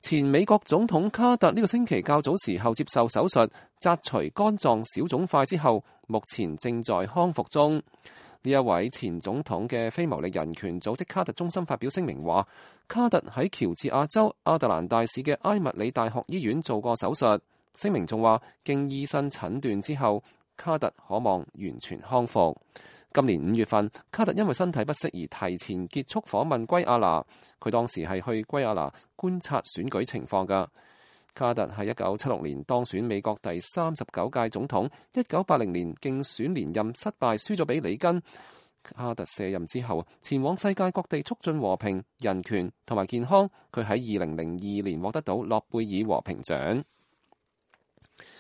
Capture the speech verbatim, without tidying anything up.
前美國總統卡特呢個星期較早時候接受手術，摘除肝臟小腫塊之後，目前正在康復中。呢一位前總統嘅非牟利人權組織卡特中心發表聲明話，卡特喺喬治亞州亞特蘭大市嘅埃密里大學醫院做過手術。聲明仲話，經醫生診斷之後，卡特可望完全康復。今年五月份，卡特因為身體不適而提前結束訪問圭亞那。佢當時係去圭亞那觀察選舉情況㗎。卡特喺一九七六年當選美國第三十九屆總統，一九八零年競選連任失敗，輸咗俾里根。卡特卸任之後，前往世界各地促進和平、人權同埋健康。佢喺二零零二年獲得到諾貝爾和平獎。